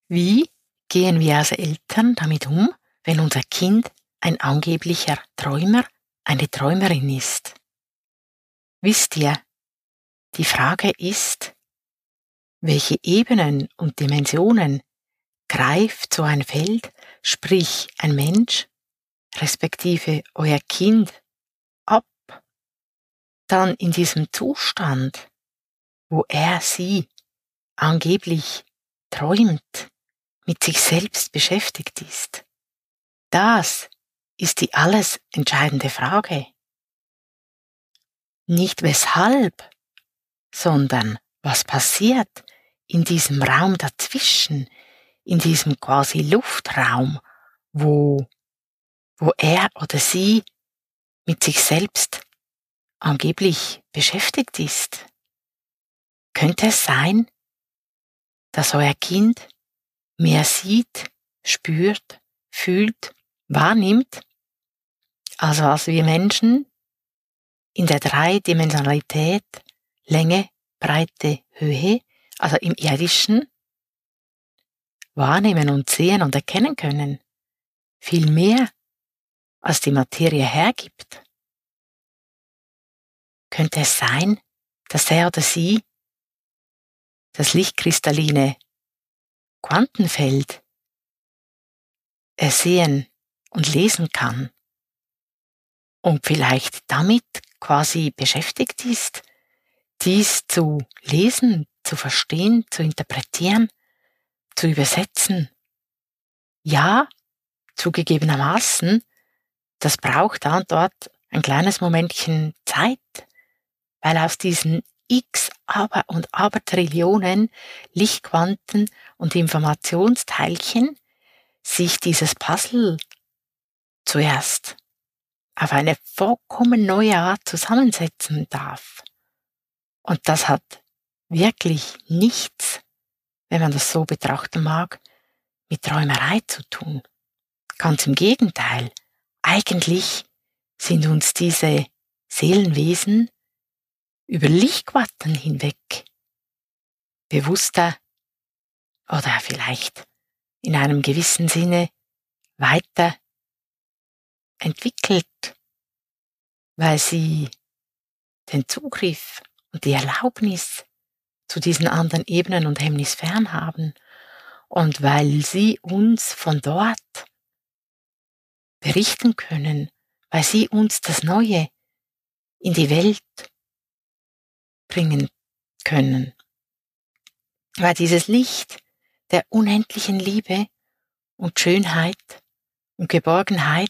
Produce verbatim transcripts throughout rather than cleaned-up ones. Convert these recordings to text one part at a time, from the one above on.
Wie gehen wir als Eltern damit um, wenn unser Kind ein angeblicher Träumer, eine Träumerin ist? Wisst ihr, die Frage ist, welche Ebenen und Dimensionen greift so ein Feld, sprich ein Mensch, respektive euer Kind, ab, dann in diesem Zustand, wo er sie angeblich träumt, mit sich selbst beschäftigt ist? Das ist die alles entscheidende Frage. Nicht weshalb, sondern was passiert in diesem Raum dazwischen, in diesem quasi Luftraum, wo, wo er oder sie mit sich selbst angeblich beschäftigt ist. Könnte es sein, dass euer Kind mehr sieht, spürt, fühlt, wahrnimmt, als was wir Menschen in der Dreidimensionalität Länge, Breite, Höhe, also im Irdischen, wahrnehmen und sehen und erkennen können? Viel mehr, als die Materie hergibt. Könnte es sein, dass er oder sie das lichtkristalline Quantenfeld ersehen und lesen kann und vielleicht damit quasi beschäftigt ist, dies zu lesen, zu verstehen, zu interpretieren, zu übersetzen? Ja, zugegebenermaßen, das braucht da und dort ein kleines Momentchen Zeit, weil aus diesen x aber und aber Trillionen Lichtquanten und Informationsteilchen sich dieses Puzzle zuerst auf eine vollkommen neue Art zusammensetzen darf. Und das hat wirklich nichts, wenn man das so betrachten mag, mit Träumerei zu tun. Ganz im Gegenteil, eigentlich sind uns diese Seelenwesen über Lichtquanten hinweg bewusster oder vielleicht in einem gewissen Sinne weiter entwickelt, weil sie den Zugriff und die Erlaubnis zu diesen anderen Ebenen und Hemisphären haben und weil sie uns von dort berichten können, weil sie uns das Neue in die Welt bringen können. Weil dieses Licht der unendlichen Liebe und Schönheit und Geborgenheit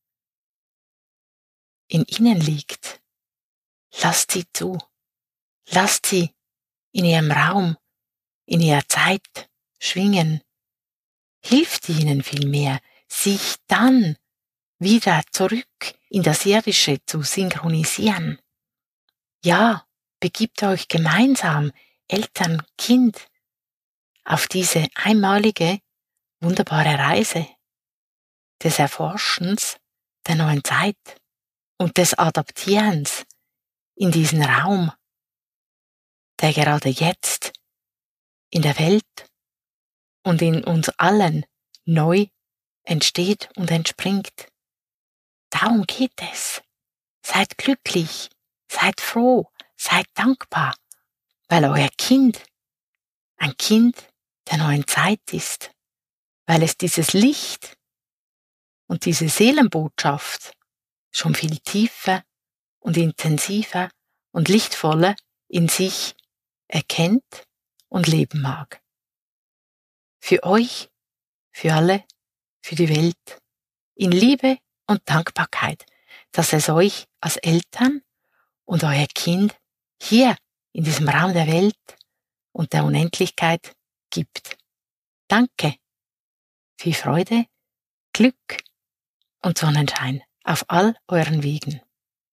in ihnen liegt. Lasst sie zu. Lasst sie in ihrem Raum, in ihrer Zeit schwingen. Hilft ihnen vielmehr, sich dann wieder zurück in das Irdische zu synchronisieren. Ja, begibt euch gemeinsam, Eltern, Kind, auf diese einmalige, wunderbare Reise des Erforschens der neuen Zeit und des Adaptierens in diesen Raum, der gerade jetzt in der Welt und in uns allen neu entsteht und entspringt. Darum geht es. Seid glücklich, seid froh, seid dankbar, weil euer Kind ein Kind der neuen Zeit ist, weil es dieses Licht und diese Seelenbotschaft schon viel tiefer und intensiver und lichtvoller in sich erkennt und leben mag. Für euch, für alle, für die Welt, in Liebe und Dankbarkeit, dass es euch als Eltern und euer Kind hier in diesem Raum der Welt und der Unendlichkeit gibt. Danke. Viel Freude, Glück und Sonnenschein auf all euren Wegen.